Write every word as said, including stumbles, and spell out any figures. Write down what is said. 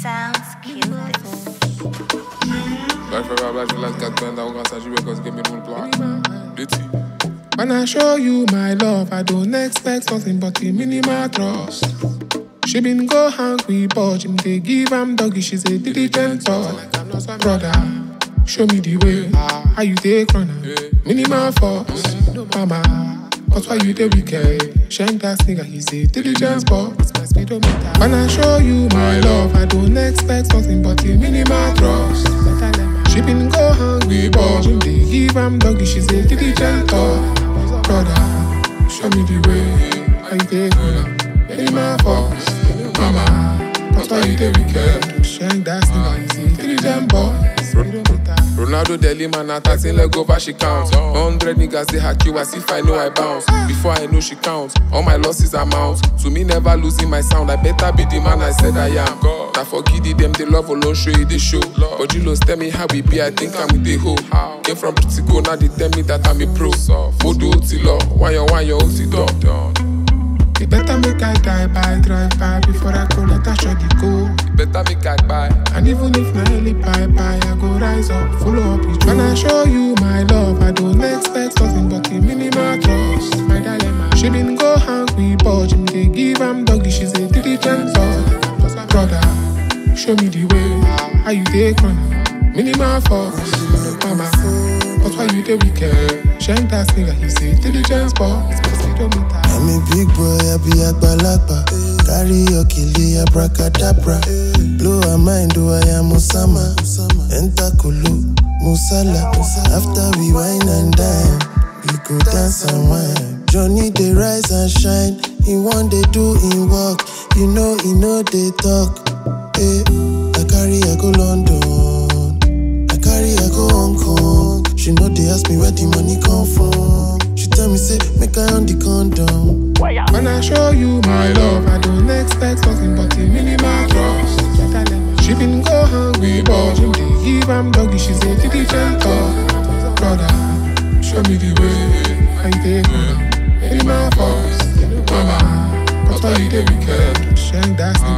Sounds cute. Black forever, black for last quatre vingt arrogance à jouer cause give me mon block. Le T. When I show you my love, I don't expect nothing but the minimal trust. She been go hungry, but him they give am doggy. She's a diligent dog. Brother, show me the way. How you take run? Minimal force, mama. But why you the wicked? Shank that nigga, he's a diligent boy. When I show you my love, I don't expect nothing but the minimal trust. She been go hungry, but him they give am doggy. She's a diligent dog. Brother, show me the way. How you take run? Minimal force, mama. But why you the wicked? Shank that nigga, he's a diligent boy. Ronaldo Deli man attacking leg over she counts. Hundred niggas they hack you as if I know I bounce. Before I know she counts, all my losses amount to me never losing my sound. I better be the man I said I am. Now for giddy them they love alone show you the show. But you tell me how we be, I think I'm with the hoe. Came from pretty cool, now they tell me that I'm a pro. Modo Otilo, why you why you Otilo? You better make I die by drive by before I go let her shot the go. You better make I buy. And even if na only bye bye, I go rise up, follow up with you. When I show you my love, I don't expect nothing but the minimal trust. My dilemma. She been go hungry, but him they give am doggy. She's a diligent dog. Brother, show me the way. How you take run? Minimal force, mama. But why you the wicked? Shank that nigga, he's a diligent boy. I'm a big boy, I be a balakba. Carry your killie, abracadabra. Blow a mind, do I am Musama. Enter Kulu, Musala. After we wine and dine, we go dance and wine. Johnny, they rise and shine. He want they do in work. You know, he know they talk. Hey, I carry, I go London. I carry, I go Hong Kong. She know they ask me where the money come from. She tell me, say, make her on the condom. When I show you my love, I don't expect nothing but the minimal trust. She been go hungry, but him they give am doggy. She's a diligent dog. Brother, show me the way. How you take run? Minimal force, mama. But why you the wicked? Shank that